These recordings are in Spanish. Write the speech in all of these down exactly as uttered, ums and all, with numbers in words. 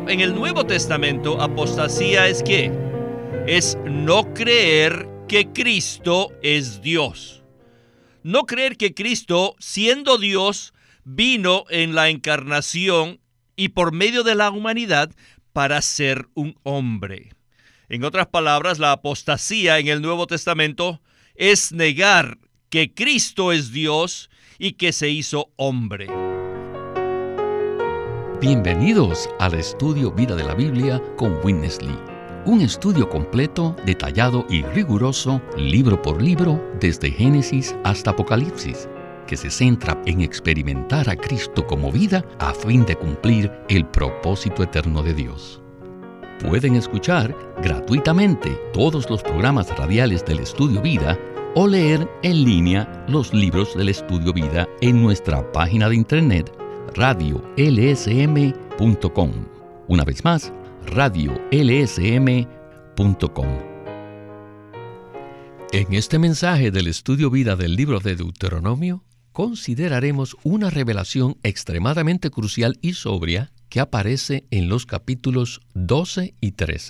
en el Nuevo Testamento, apostasía es ¿qué? Es no creer que Cristo es Dios. No creer que Cristo, siendo Dios, vino en la encarnación y por medio de la humanidad para ser un hombre. En otras palabras, la apostasía en el Nuevo Testamento es negar que Cristo es Dios y que se hizo hombre. Bienvenidos al estudio Vida de la Biblia con Witness Lee. Un estudio completo, detallado y riguroso, libro por libro, desde Génesis hasta Apocalipsis, que se centra en experimentar a Cristo como vida a fin de cumplir el propósito eterno de Dios. Pueden escuchar gratuitamente todos los programas radiales del Estudio Vida o leer en línea los libros del Estudio Vida en nuestra página de internet radio l s m punto com. Una vez más, radio l s m punto com. En este mensaje del Estudio Vida del libro de Deuteronomio, consideraremos una revelación extremadamente crucial y sobria que aparece en los capítulos doce y trece.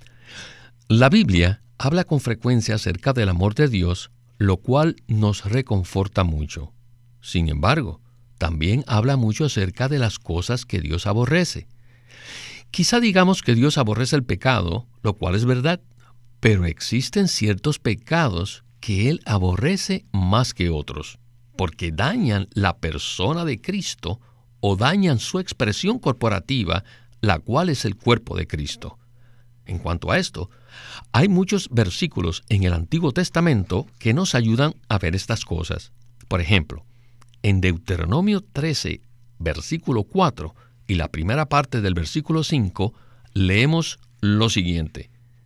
La Biblia habla con frecuencia acerca del amor de Dios, lo cual nos reconforta mucho. Sin embargo, también habla mucho acerca de las cosas que Dios aborrece. Quizá digamos que Dios aborrece el pecado, lo cual es verdad, pero existen ciertos pecados que Él aborrece más que otros, porque dañan la persona de Cristo o dañan su expresión corporativa, la cual es el cuerpo de Cristo. En cuanto a esto, hay muchos versículos en el Antiguo Testamento que nos ayudan a ver estas cosas. Por ejemplo, en Deuteronomio trece, versículo cuatro, y la primera parte del versículo cinco, leemos lo siguiente: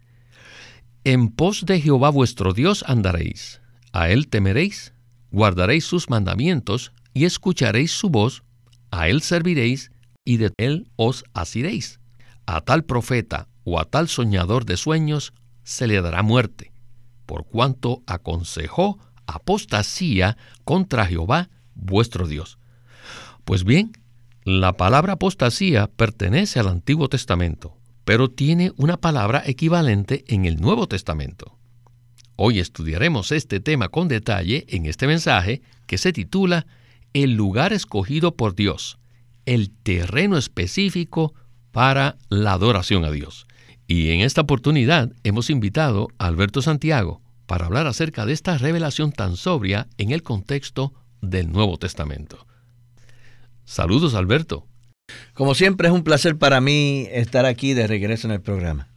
En pos de Jehová vuestro Dios andaréis, a Él temeréis, guardaréis sus mandamientos, y escucharéis su voz, a Él serviréis, y de Él os asiréis. A tal profeta o a tal soñador de sueños se le dará muerte, por cuanto aconsejó apostasía contra Jehová vuestro Dios. Pues bien, la palabra apostasía pertenece al Antiguo Testamento, pero tiene una palabra equivalente en el Nuevo Testamento. Hoy estudiaremos este tema con detalle en este mensaje que se titula El lugar escogido por Dios, el terreno específico para la adoración a Dios. Y en esta oportunidad hemos invitado a Alberto Santiago para hablar acerca de esta revelación tan sobria en el contexto del Nuevo Testamento. Saludos, Alberto. Como siempre, es un placer para mí estar aquí de regreso en el programa.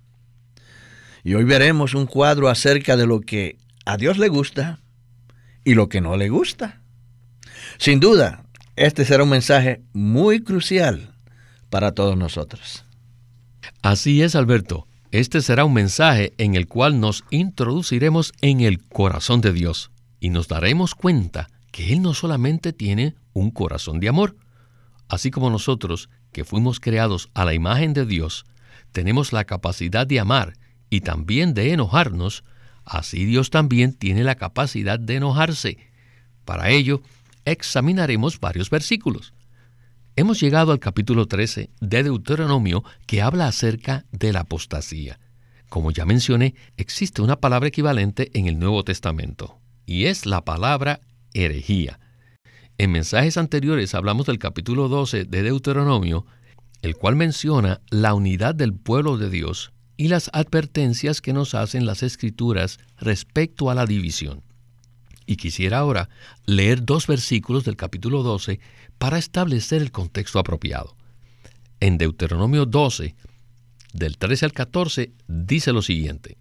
Y hoy veremos un cuadro acerca de lo que a Dios le gusta y lo que no le gusta. Sin duda, este será un mensaje muy crucial para todos nosotros. Así es, Alberto. Este será un mensaje en el cual nos introduciremos en el corazón de Dios y nos daremos cuenta que Él no solamente tiene un corazón de amor, así como nosotros, que fuimos creados a la imagen de Dios, tenemos la capacidad de amar y también de enojarnos, así Dios también tiene la capacidad de enojarse. Para ello, examinaremos varios versículos. Hemos llegado al capítulo trece de Deuteronomio, que habla acerca de la apostasía. Como ya mencioné, existe una palabra equivalente en el Nuevo Testamento, y es la palabra herejía. En mensajes anteriores hablamos del capítulo doce de Deuteronomio, el cual menciona la unidad del pueblo de Dios y las advertencias que nos hacen las Escrituras respecto a la división. Y quisiera ahora leer dos versículos del capítulo doce para establecer el contexto apropiado. En Deuteronomio doce, del trece al catorce, dice lo siguiente: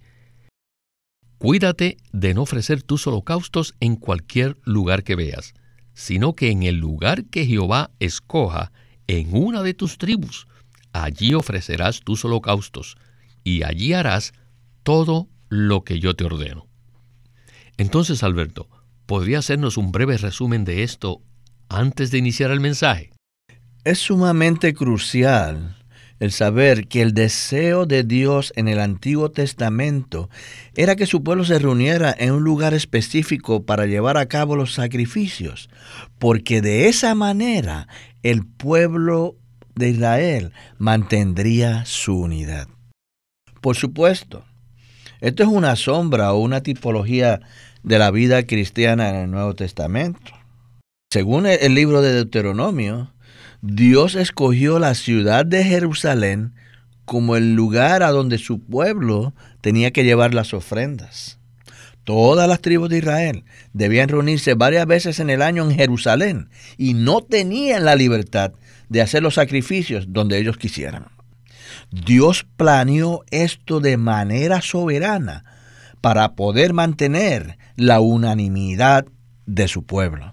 Cuídate de no ofrecer tus holocaustos en cualquier lugar que veas, sino que en el lugar que Jehová escoja, en una de tus tribus, allí ofrecerás tus holocaustos, y allí harás todo lo que yo te ordeno. Entonces, Alberto, ¿podría hacernos un breve resumen de esto antes de iniciar el mensaje? Es sumamente crucial el saber que el deseo de Dios en el Antiguo Testamento era que su pueblo se reuniera en un lugar específico para llevar a cabo los sacrificios, porque de esa manera el pueblo de Israel mantendría su unidad. Por supuesto, esto es una sombra o una tipología de la vida cristiana en el Nuevo Testamento. Según el libro de Deuteronomio, Dios escogió la ciudad de Jerusalén como el lugar a donde su pueblo tenía que llevar las ofrendas. Todas las tribus de Israel debían reunirse varias veces en el año en Jerusalén y no tenían la libertad de hacer los sacrificios donde ellos quisieran. Dios planeó esto de manera soberana para poder mantener la unanimidad de su pueblo.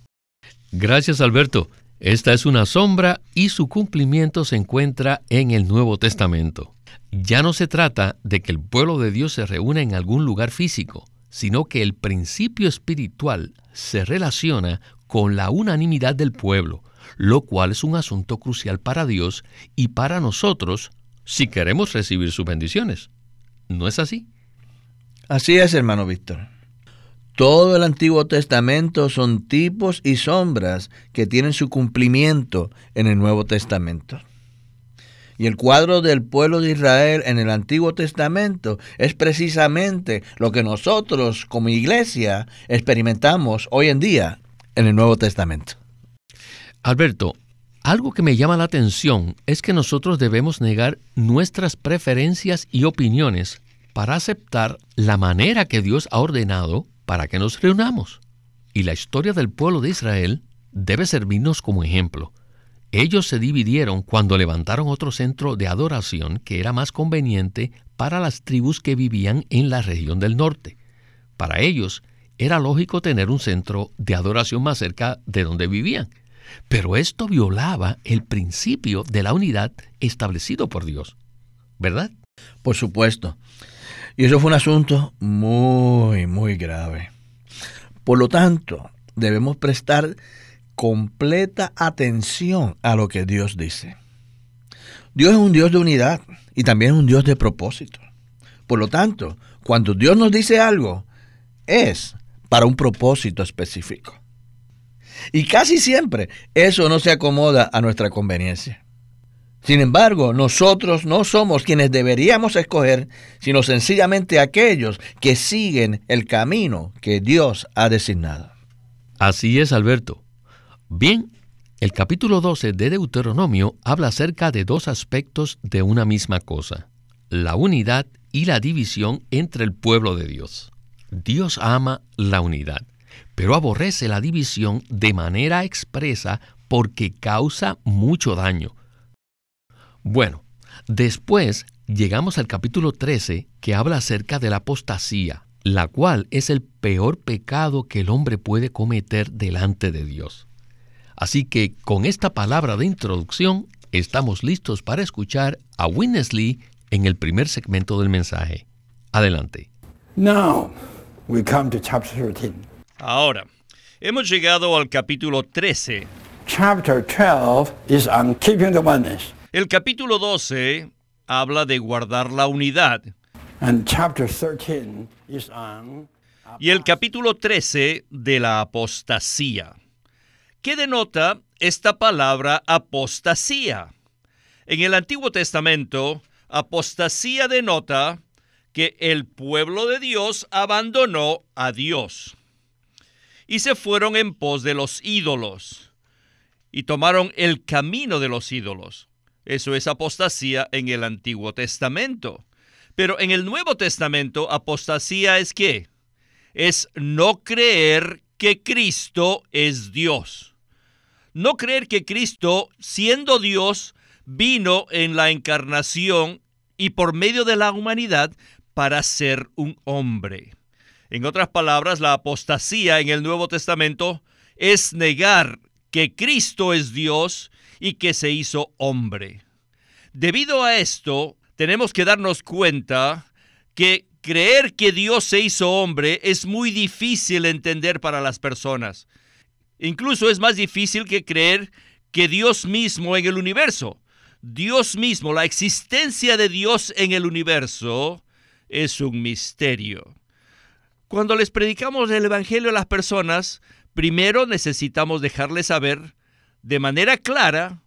Gracias, Alberto. Esta es una sombra y su cumplimiento se encuentra en el Nuevo Testamento. Ya no se trata de que el pueblo de Dios se reúna en algún lugar físico, sino que el principio espiritual se relaciona con la unanimidad del pueblo, lo cual es un asunto crucial para Dios y para nosotros si queremos recibir sus bendiciones. ¿No es así? Así es, hermano Víctor. Todo el Antiguo Testamento son tipos y sombras que tienen su cumplimiento en el Nuevo Testamento. Y el cuadro del pueblo de Israel en el Antiguo Testamento es precisamente lo que nosotros como iglesia experimentamos hoy en día en el Nuevo Testamento. Alberto, algo que me llama la atención es que nosotros debemos negar nuestras preferencias y opiniones para aceptar la manera que Dios ha ordenado para que nos reunamos. Y la historia del pueblo de Israel debe servirnos como ejemplo. Ellos se dividieron cuando levantaron otro centro de adoración que era más conveniente para las tribus que vivían en la región del norte. Para ellos era lógico tener un centro de adoración más cerca de donde vivían. Pero esto violaba el principio de la unidad establecido por Dios, ¿verdad? Por supuesto. Y eso fue un asunto muy, muy grave. Por lo tanto, debemos prestar completa atención a lo que Dios dice. Dios es un Dios de unidad y también es un Dios de propósito. Por lo tanto, cuando Dios nos dice algo, es para un propósito específico. Y casi siempre eso no se acomoda a nuestra conveniencia. Sin embargo, nosotros no somos quienes deberíamos escoger, sino sencillamente aquellos que siguen el camino que Dios ha designado. Así es, Alberto. Bien, el capítulo doce de Deuteronomio habla acerca de dos aspectos de una misma cosa: la unidad y la división entre el pueblo de Dios. Dios ama la unidad, pero aborrece la división de manera expresa porque causa mucho daño. Bueno, después llegamos al capítulo trece, que habla acerca de la apostasía, la cual es el peor pecado que el hombre puede cometer delante de Dios. Así que con esta palabra de introducción, estamos listos para escuchar a Witness Lee en el primer segmento del mensaje. Adelante. Now we come to chapter thirteen. Ahora, hemos llegado al capítulo trece. Chapter twelve is on keeping the oneness. El capítulo doce habla de guardar la unidad. And chapter thirteen is on... Y el capítulo trece de la apostasía. ¿Qué denota esta palabra apostasía? En el Antiguo Testamento, apostasía denota que el pueblo de Dios abandonó a Dios y se fueron en pos de los ídolos y tomaron el camino de los ídolos. Eso es apostasía en el Antiguo Testamento. Pero en el Nuevo Testamento, apostasía es ¿qué? Es no creer que Cristo es Dios. No creer que Cristo, siendo Dios, vino en la encarnación y por medio de la humanidad para ser un hombre. En otras palabras, la apostasía en el Nuevo Testamento es negar que Cristo es Dios y que se hizo hombre. Debido a esto, tenemos que darnos cuenta que creer que Dios se hizo hombre es muy difícil entender para las personas. Incluso es más difícil que creer que Dios mismo en el universo, Dios mismo, la existencia de Dios en el universo, es un misterio. Cuando les predicamos el Evangelio a las personas, primero necesitamos dejarles saber de manera clara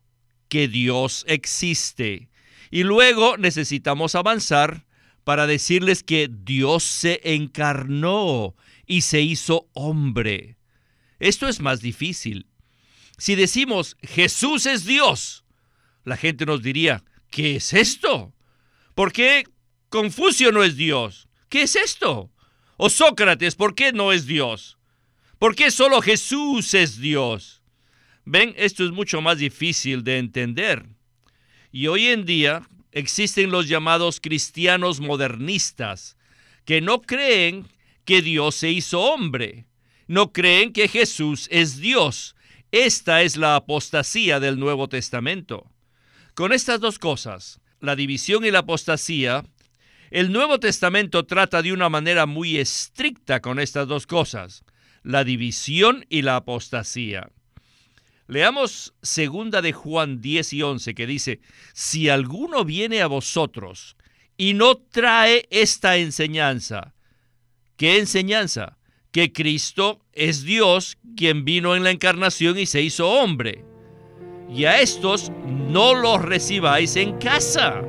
que Dios existe. Y luego necesitamos avanzar para decirles que Dios se encarnó y se hizo hombre. Esto es más difícil. Si decimos Jesús es Dios, la gente nos diría, ¿qué es esto? ¿Por qué Confucio no es Dios? ¿Qué es esto? O Sócrates, ¿por qué no es Dios? ¿Por qué solo Jesús es Dios? Ven, esto es mucho más difícil de entender. Y hoy en día existen los llamados cristianos modernistas, que no creen que Dios se hizo hombre. No creen que Jesús es Dios. Esta es la apostasía del Nuevo Testamento. Con estas dos cosas, la división y la apostasía, el Nuevo Testamento trata de una manera muy estricta con estas dos cosas, la división y la apostasía. Leamos segunda de Juan diez y once, que dice, si alguno viene a vosotros y no trae esta enseñanza. ¿Qué enseñanza? Que Cristo es Dios, quien vino en la encarnación y se hizo hombre. Y a estos no los recibáis en casa.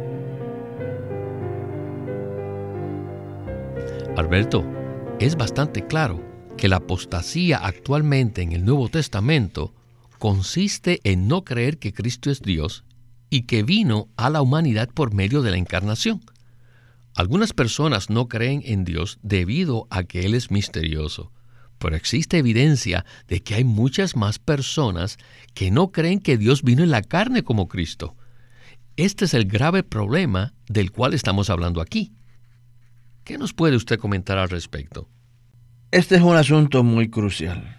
Alberto, es bastante claro que la apostasía actualmente en el Nuevo Testamento consiste en no creer que Cristo es Dios y que vino a la humanidad por medio de la encarnación. Algunas personas no creen en Dios debido a que Él es misterioso, pero existe evidencia de que hay muchas más personas que no creen que Dios vino en la carne como Cristo. Este es el grave problema del cual estamos hablando aquí. ¿Qué nos puede usted comentar al respecto? Este es un asunto muy crucial.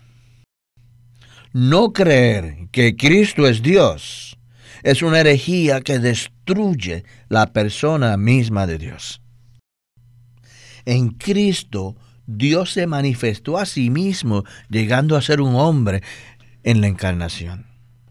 No creer que Cristo es Dios es una herejía que destruye la persona misma de Dios. En Cristo, Dios se manifestó a sí mismo, llegando a ser un hombre en la encarnación.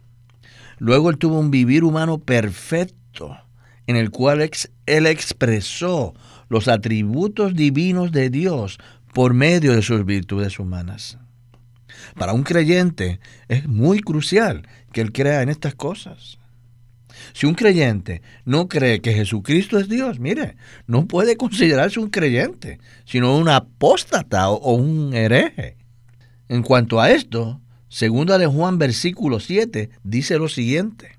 Luego Él tuvo un vivir humano perfecto, en el cual ex- Él expresó los atributos divinos de Dios por medio de sus virtudes humanas. Para un creyente es muy crucial que él crea en estas cosas. Si un creyente no cree que Jesucristo es Dios, mire, no puede considerarse un creyente, sino un apóstata o, o un hereje. En cuanto a esto, segunda de Juan versículo siete dice lo siguiente: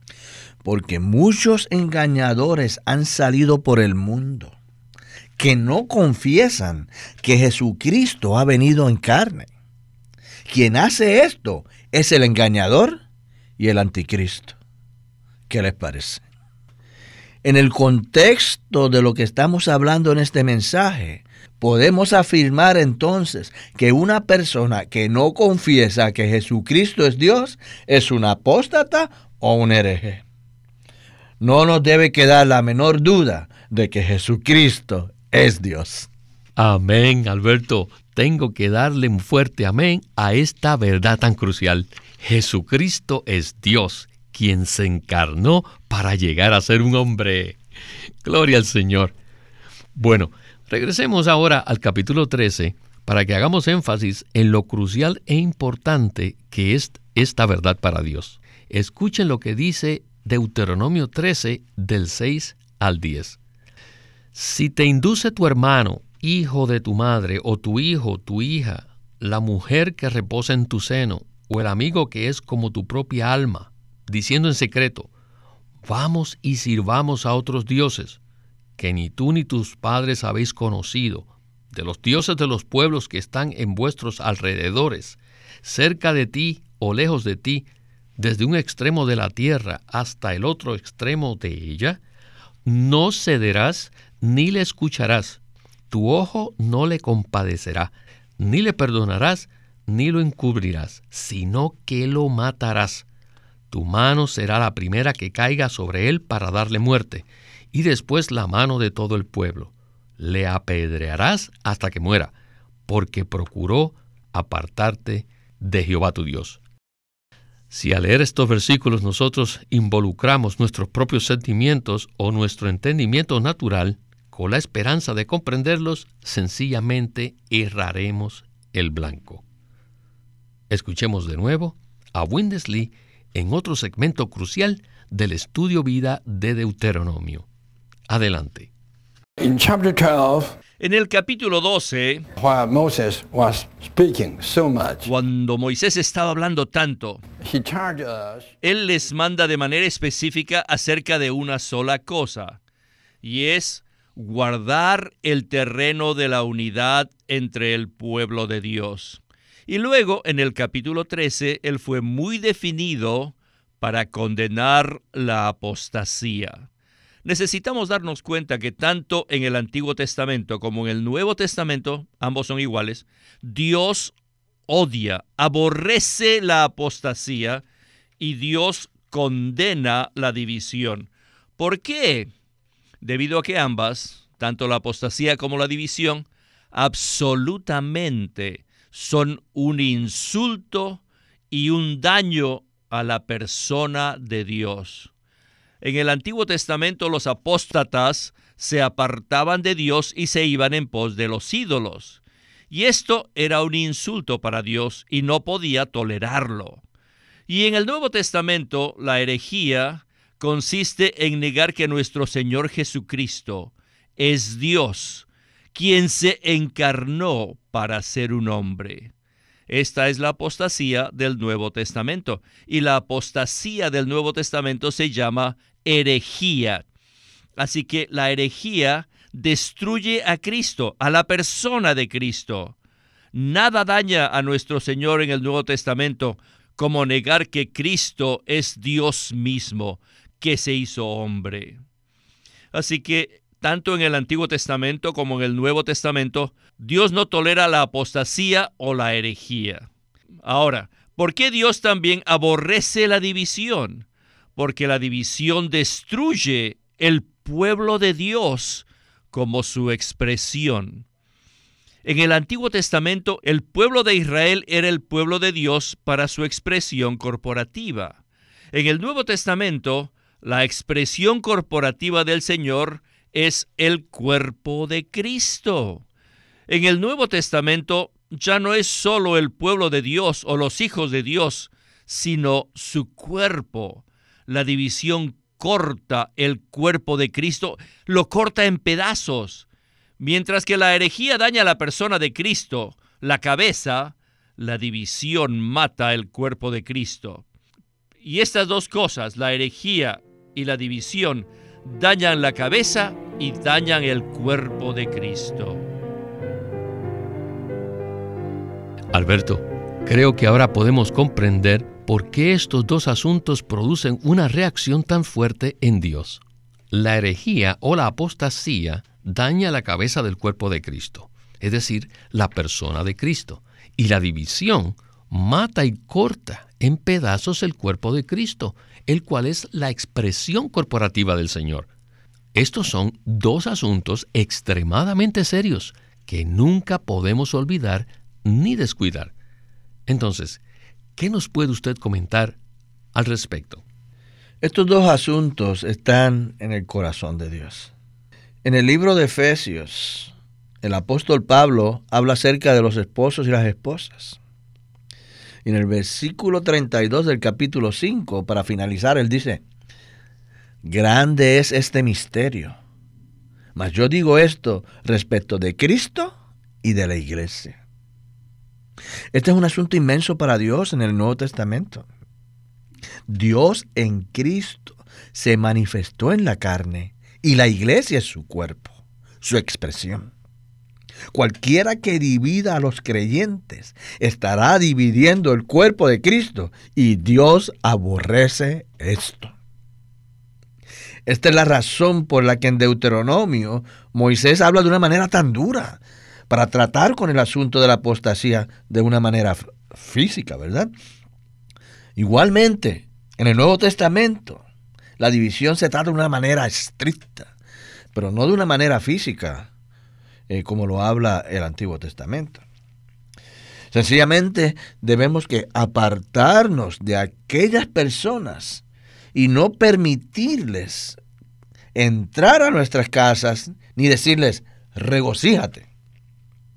porque muchos engañadores han salido por el mundo, que no confiesan que Jesucristo ha venido en carne. Quien hace esto es el engañador y el anticristo. ¿Qué les parece? En el contexto de lo que estamos hablando en este mensaje, podemos afirmar entonces que una persona que no confiesa que Jesucristo es Dios es un apóstata o un hereje. No nos debe quedar la menor duda de que Jesucristo es Dios. Amén, Alberto. Tengo que darle un fuerte amén a esta verdad tan crucial. Jesucristo es Dios, quien se encarnó para llegar a ser un hombre. Gloria al Señor. Bueno, regresemos ahora al capítulo trece para que hagamos énfasis en lo crucial e importante que es esta verdad para Dios. Escuchen lo que dice Deuteronomio trece, del seis al diez. Si te induce tu hermano, hijo de tu madre, o tu hijo, tu hija, la mujer que reposa en tu seno, o el amigo que es como tu propia alma, diciendo en secreto, vamos y sirvamos a otros dioses, que ni tú ni tus padres habéis conocido, de los dioses de los pueblos que están en vuestros alrededores, cerca de ti o lejos de ti, desde un extremo de la tierra hasta el otro extremo de ella, no cederás ni le escucharás. Tu ojo no le compadecerá, ni le perdonarás, ni lo encubrirás, sino que lo matarás. Tu mano será la primera que caiga sobre él para darle muerte, y después la mano de todo el pueblo. Le apedrearás hasta que muera, porque procuró apartarte de Jehová tu Dios. Si al leer estos versículos nosotros involucramos nuestros propios sentimientos o nuestro entendimiento natural, con la esperanza de comprenderlos, sencillamente erraremos el blanco. Escuchemos de nuevo a Windesley en otro segmento crucial del estudio vida de Deuteronomio. Adelante. In chapter twelve, En el capítulo doce, while Moses was speaking so much, cuando Moisés estaba hablando tanto, he charged us él les manda de manera específica acerca de una sola cosa, y es guardar el terreno de la unidad entre el pueblo de Dios. Y luego, en el capítulo trece, él fue muy definido para condenar la apostasía. Necesitamos darnos cuenta que tanto en el Antiguo Testamento como en el Nuevo Testamento, ambos son iguales, Dios odia, aborrece la apostasía y Dios condena la división. ¿Por qué? Debido a que ambas, tanto la apostasía como la división, absolutamente son un insulto y un daño a la persona de Dios. En el Antiguo Testamento los apóstatas se apartaban de Dios y se iban en pos de los ídolos. Y esto era un insulto para Dios y no podía tolerarlo. Y en el Nuevo Testamento la herejía consiste en negar que nuestro Señor Jesucristo es Dios, quien se encarnó para ser un hombre. Esta es la apostasía del Nuevo Testamento, y la apostasía del Nuevo Testamento se llama herejía. Así que la herejía destruye a Cristo, a la persona de Cristo. Nada daña a nuestro Señor en el Nuevo Testamento como negar que Cristo es Dios mismo, que se hizo hombre. Así que tanto en el Antiguo Testamento como en el Nuevo Testamento, Dios no tolera la apostasía o la herejía. Ahora, ¿por qué Dios también aborrece la división? Porque la división destruye el pueblo de Dios como su expresión. En el Antiguo Testamento, el pueblo de Israel era el pueblo de Dios para su expresión corporativa. En el Nuevo Testamento, la expresión corporativa del Señor es el cuerpo de Cristo. En el Nuevo Testamento ya no es solo el pueblo de Dios o los hijos de Dios, sino su cuerpo. La división corta el cuerpo de Cristo, lo corta en pedazos. Mientras que la herejía daña a la persona de Cristo, la cabeza, la división mata el cuerpo de Cristo. Y estas dos cosas, la herejía y la división, dañan la cabeza y dañan el cuerpo de Cristo. Alberto, creo que ahora podemos comprender por qué estos dos asuntos producen una reacción tan fuerte en Dios. La herejía o la apostasía daña la cabeza del cuerpo de Cristo, es decir, la persona de Cristo, y la división mata y corta en pedazos el cuerpo de Cristo, el cual es la expresión corporativa del Señor. Estos son dos asuntos extremadamente serios que nunca podemos olvidar ni descuidar. Entonces, ¿qué nos puede usted comentar al respecto? Estos dos asuntos están en el corazón de Dios. En el libro de Efesios, el apóstol Pablo habla acerca de los esposos y las esposas. En el versículo treinta y dos del capítulo cinco, para finalizar, él dice: grande es este misterio, mas yo digo esto respecto de Cristo y de la iglesia. Este es un asunto inmenso para Dios en el Nuevo Testamento. Dios en Cristo se manifestó en la carne y la iglesia es su cuerpo, su expresión. Cualquiera que divida a los creyentes estará dividiendo el cuerpo de Cristo, y Dios aborrece esto. Esta es la razón por la que en Deuteronomio Moisés habla de una manera tan dura para tratar con el asunto de la apostasía de una manera f- física, ¿verdad? Igualmente, en el Nuevo Testamento, la división se trata de una manera estricta, pero no de una manera física, eh, como lo habla el Antiguo Testamento. Sencillamente debemos que apartarnos de aquellas personas y no permitirles entrar a nuestras casas ni decirles regocíjate.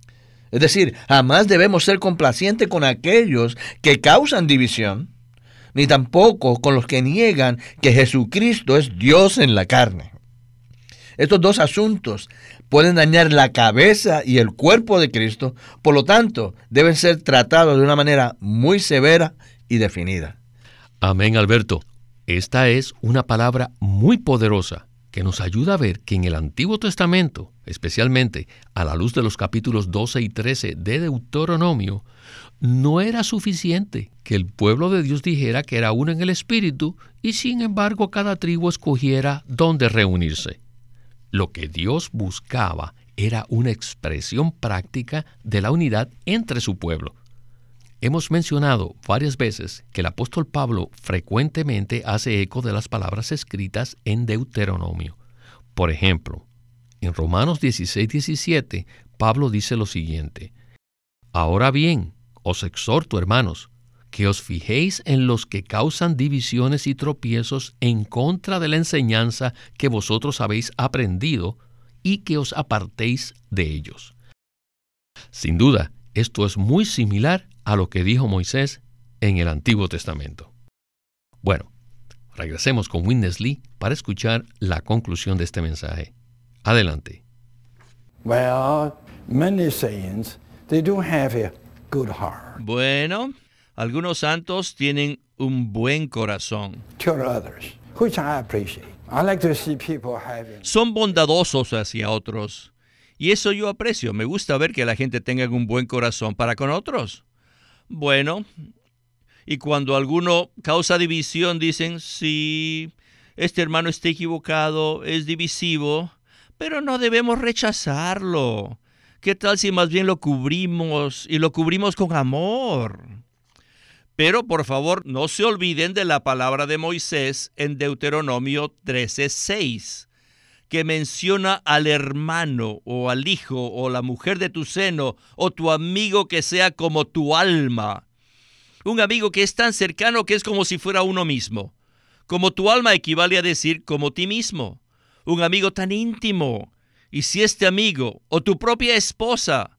Es decir, jamás debemos ser complacientes con aquellos que causan división, ni tampoco con los que niegan que Jesucristo es Dios en la carne. Estos dos asuntos pueden dañar la cabeza y el cuerpo de Cristo, por lo tanto, deben ser tratados de una manera muy severa y definida. Amén, Alberto. Esta es una palabra muy poderosa que nos ayuda a ver que en el Antiguo Testamento, especialmente a la luz de los capítulos doce y trece de Deuteronomio, no era suficiente que el pueblo de Dios dijera que era uno en el Espíritu y sin embargo cada tribu escogiera dónde reunirse. Lo que Dios buscaba era una expresión práctica de la unidad entre su pueblo. Hemos mencionado varias veces que el apóstol Pablo frecuentemente hace eco de las palabras escritas en Deuteronomio. Por ejemplo, en Romanos dieciséis diecisiete, Pablo dice lo siguiente: Ahora bien, os exhorto, hermanos, que os fijéis en los que causan divisiones y tropiezos en contra de la enseñanza que vosotros habéis aprendido y que os apartéis de ellos. Sin duda, esto es muy similar a lo que dijo Moisés en el Antiguo Testamento. Bueno, regresemos con Witness Lee para escuchar la conclusión de este mensaje. Adelante. Well, many saints, they do have a good heart. Bueno, algunos santos tienen un buen corazón. Toward others, which I appreciate. I like to see people having. Son bondadosos hacia otros. Y eso yo aprecio. Me gusta ver que la gente tenga un buen corazón para con otros. Bueno, y cuando alguno causa división, dicen, sí, este hermano está equivocado, es divisivo, pero no debemos rechazarlo. ¿Qué tal si más bien lo cubrimos y lo cubrimos con amor? Pero, por favor, no se olviden de la palabra de Moisés en Deuteronomio trece seis, que menciona al hermano o al hijo o la mujer de tu seno o tu amigo que sea como tu alma. Un amigo que es tan cercano que es como si fuera uno mismo. Como tu alma equivale a decir como ti mismo. Un amigo tan íntimo. Y si este amigo o tu propia esposa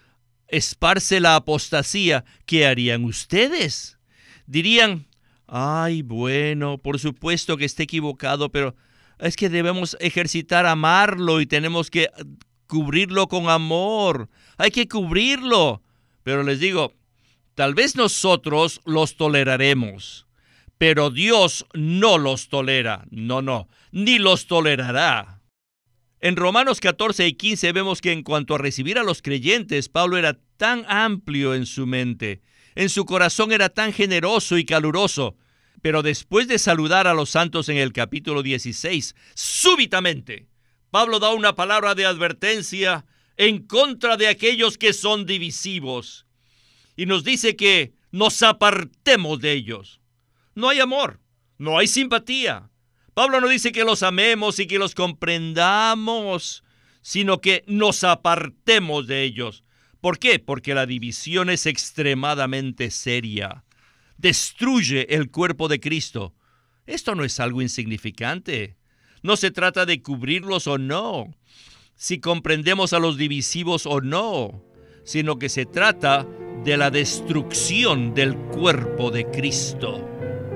esparce la apostasía, ¿qué harían ustedes? Dirían, ay, bueno, por supuesto que esté equivocado, pero es que debemos ejercitar amarlo y tenemos que cubrirlo con amor. Hay que cubrirlo. Pero les digo, tal vez nosotros los toleraremos, pero Dios no los tolera. No, no, ni los tolerará. En Romanos catorce y quince vemos que en cuanto a recibir a los creyentes, Pablo era tan amplio en su mente, en su corazón era tan generoso y caluroso. Pero después de saludar a los santos en el capítulo dieciséis, súbitamente, Pablo da una palabra de advertencia en contra de aquellos que son divisivos. Y nos dice que nos apartemos de ellos. No hay amor, no hay simpatía. Pablo no dice que los amemos y que los comprendamos, sino que nos apartemos de ellos. ¿Por qué? Porque la división es extremadamente seria. Destruye el cuerpo de Cristo. Esto no es algo insignificante. No se trata de cubrirlos o no, si comprendemos a los divisivos o no, sino que se trata de la destrucción del cuerpo de Cristo.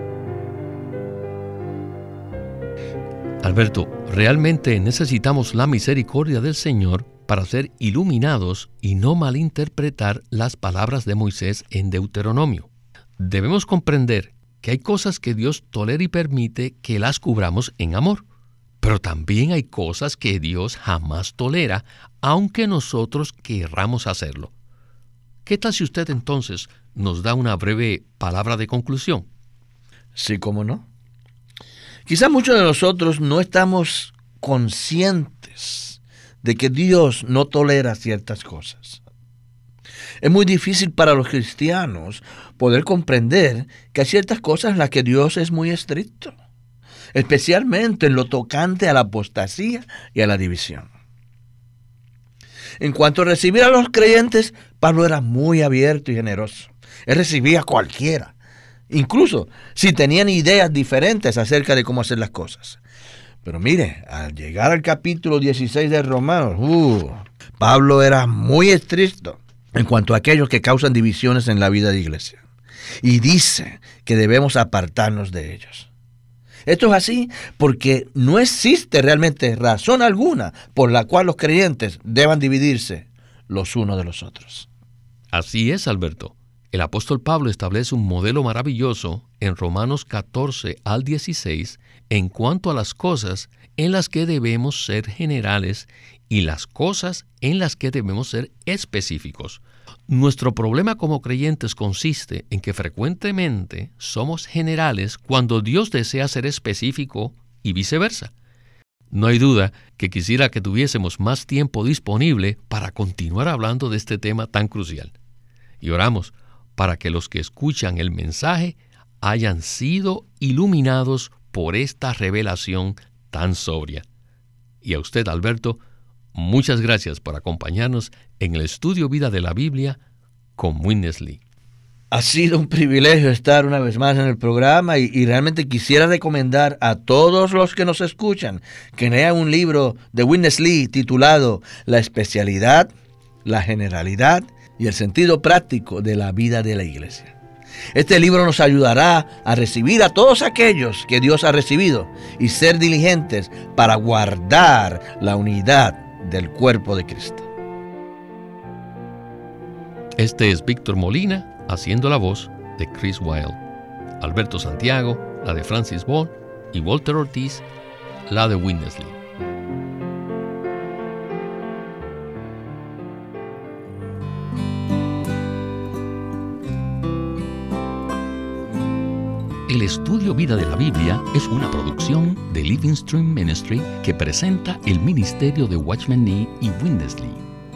Alberto, realmente necesitamos la misericordia del Señor para ser iluminados y no malinterpretar las palabras de Moisés en Deuteronomio. Debemos comprender que hay cosas que Dios tolera y permite que las cubramos en amor, pero también hay cosas que Dios jamás tolera, aunque nosotros querramos hacerlo. ¿Qué tal si usted entonces nos da una breve palabra de conclusión? Sí, cómo no. Quizá muchos de nosotros no estamos conscientes de que Dios no tolera ciertas cosas. Es muy difícil para los cristianos poder comprender que hay ciertas cosas en las que Dios es muy estricto, especialmente en lo tocante a la apostasía y a la división. En cuanto a recibir a los creyentes, Pablo era muy abierto y generoso. Él recibía a cualquiera, incluso si tenían ideas diferentes acerca de cómo hacer las cosas. Pero mire, al llegar al capítulo dieciséis de Romanos, uh, Pablo era muy estricto en cuanto a aquellos que causan divisiones en la vida de iglesia. y dice que debemos apartarnos de ellos. Esto es así porque no existe realmente razón alguna por la cual los creyentes deban dividirse los unos de los otros. Así es, Alberto. El apóstol Pablo establece un modelo maravilloso en Romanos catorce al dieciséis en cuanto a las cosas en las que debemos ser generales y las cosas en las que debemos ser específicos. Nuestro problema como creyentes consiste en que frecuentemente somos generales cuando Dios desea ser específico y viceversa. No hay duda que quisiera que tuviésemos más tiempo disponible para continuar hablando de este tema tan crucial. Y oramos para que los que escuchan el mensaje hayan sido iluminados por esta revelación tan sobria. Y a usted, Alberto, muchas gracias por acompañarnos en el estudio Vida de la Biblia con Witness Lee. Ha sido un privilegio estar una vez más en el programa y, y realmente quisiera recomendar a todos los que nos escuchan que lean un libro de Witness Lee titulado La especialidad, la generalidad y el sentido práctico de la vida de la iglesia. Este libro nos ayudará a recibir a todos aquellos que Dios ha recibido y ser diligentes para guardar la unidad del cuerpo de Cristo. Este es Víctor Molina haciendo la voz de Chris Wilde, Alberto Santiago, la de Francis Ball, y Walter Ortiz, la de Witness Lee. El estudio Vida de la Biblia es una producción de Living Stream Ministry que presenta el ministerio de Watchman Nee y Witness Lee.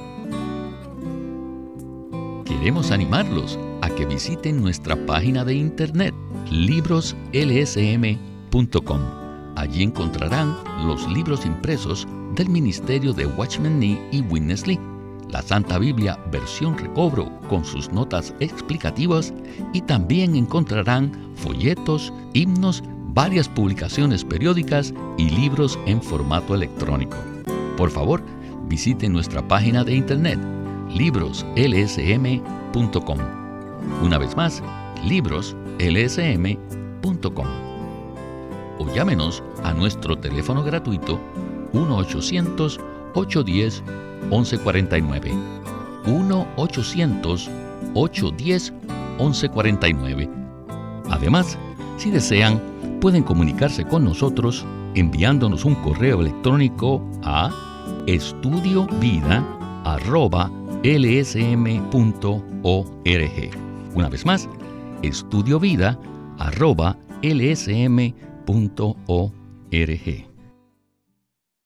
Queremos animarlos a que visiten nuestra página de internet libros l s m punto com. Allí encontrarán los libros impresos del ministerio de Watchman Nee y Witness Lee, la Santa Biblia versión recobro con sus notas explicativas, y también encontrarán folletos, himnos, varias publicaciones periódicas y libros en formato electrónico. Por favor, visiten nuestra página de internet libros l s m punto com. Una vez más, libros l s m punto com. O llámenos a nuestro teléfono gratuito uno ochocientos, ocho uno cero, once cuarenta y nueve. uno ochocientos, ocho uno cero, once cuarenta y nueve. Además, si desean, pueden comunicarse con nosotros enviándonos un correo electrónico a estudiovida arroba l s m punto org. Una vez más, estudiovida arroba l s m punto org.